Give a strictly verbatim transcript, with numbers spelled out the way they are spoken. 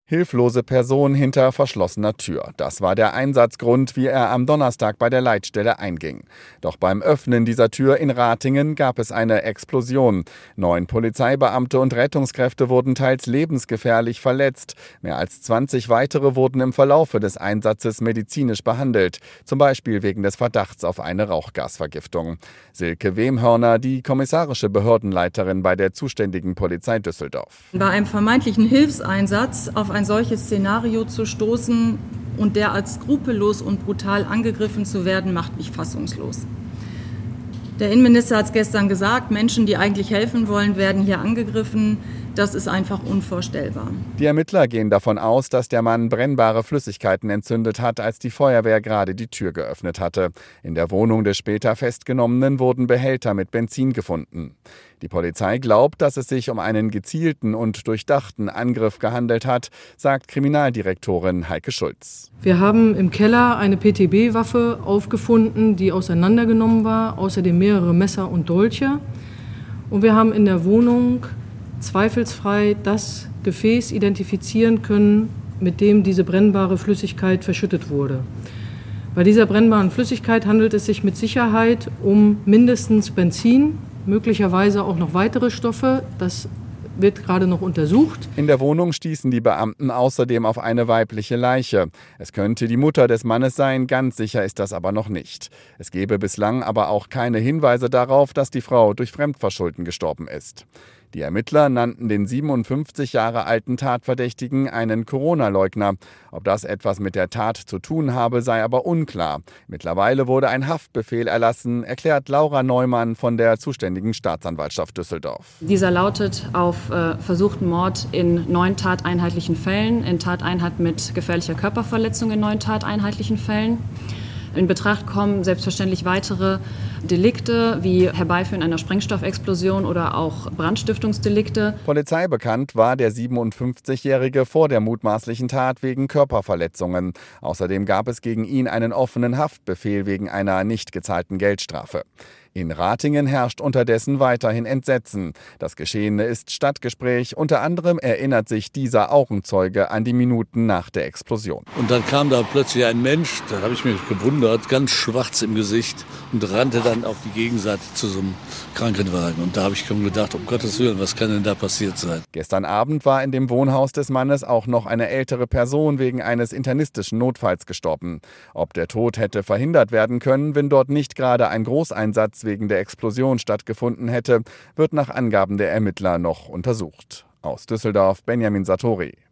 Hilflose Person hinter verschlossener Tür. Das war der Einsatzgrund, wie er am Donnerstag bei der Leitstelle einging. Doch beim Öffnen dieser Tür in Ratingen gab es eine Explosion. Neun Polizeibeamte und Rettungskräfte wurden teils lebensgefährlich verletzt. Mehr als zwanzig weitere wurden im Verlaufe des Einsatzes medizinisch behandelt. Zum Beispiel wegen des Verdachts auf eine Rauchgasvergiftung. Silke Wemhörner, die kommissarische Behördenleiterin bei der zuständigen Polizei Düsseldorf. Bei einem vermeintlichen Hilfseinsatz auf ein solches Szenario zu stoßen und derart skrupellos und brutal angegriffen zu werden, macht mich fassungslos. Der Innenminister hat es gestern gesagt, Menschen, die eigentlich helfen wollen, werden hier angegriffen. Das ist einfach unvorstellbar. Die Ermittler gehen davon aus, dass der Mann brennbare Flüssigkeiten entzündet hat, als die Feuerwehr gerade die Tür geöffnet hatte. In der Wohnung des später Festgenommenen wurden Behälter mit Benzin gefunden. Die Polizei glaubt, dass es sich um einen gezielten und durchdachten Angriff gehandelt hat, sagt Kriminaldirektorin Heike Schulz. Wir haben im Keller eine P T B-Waffe aufgefunden, die auseinandergenommen war, außerdem mehrere Messer und Dolche. Und wir haben in der Wohnung zweifelsfrei das Gefäß identifizieren können, mit dem diese brennbare Flüssigkeit verschüttet wurde. Bei dieser brennbaren Flüssigkeit handelt es sich mit Sicherheit um mindestens Benzin, möglicherweise auch noch weitere Stoffe. Das wird gerade noch untersucht. In der Wohnung stießen die Beamten außerdem auf eine weibliche Leiche. Es könnte die Mutter des Mannes sein, ganz sicher ist das aber noch nicht. Es gebe bislang aber auch keine Hinweise darauf, dass die Frau durch Fremdverschulden gestorben ist. Die Ermittler nannten den siebenundfünfzig Jahre alten Tatverdächtigen einen Corona-Leugner. Ob das etwas mit der Tat zu tun habe, sei aber unklar. Mittlerweile wurde ein Haftbefehl erlassen, erklärt Laura Neumann von der zuständigen Staatsanwaltschaft Düsseldorf. Dieser lautet auf äh, versuchten Mord in neun tateinheitlichen Fällen, in Tateinheit mit gefährlicher Körperverletzung in neun tateinheitlichen Fällen. In Betracht kommen selbstverständlich weitere Delikte wie Herbeiführen einer Sprengstoffexplosion oder auch Brandstiftungsdelikte. Polizeibekannt war der siebenundfünfzigjährige vor der mutmaßlichen Tat wegen Körperverletzungen. Außerdem gab es gegen ihn einen offenen Haftbefehl wegen einer nicht gezahlten Geldstrafe. In Ratingen herrscht unterdessen weiterhin Entsetzen. Das Geschehene ist Stadtgespräch. Unter anderem erinnert sich dieser Augenzeuge an die Minuten nach der Explosion. Und dann kam da plötzlich ein Mensch, da habe ich mich gewundert, ganz schwarz im Gesicht und rannte dann auf die Gegenseite zu so einem Krankenwagen. Und da habe ich schon gedacht, um Gottes Willen, was kann denn da passiert sein? Gestern Abend war in dem Wohnhaus des Mannes auch noch eine ältere Person wegen eines internistischen Notfalls gestorben. Ob der Tod hätte verhindert werden können, wenn dort nicht gerade ein Großeinsatz wegen der Explosion stattgefunden hätte, wird nach Angaben der Ermittler noch untersucht. Aus Düsseldorf, Benjamin Sartori.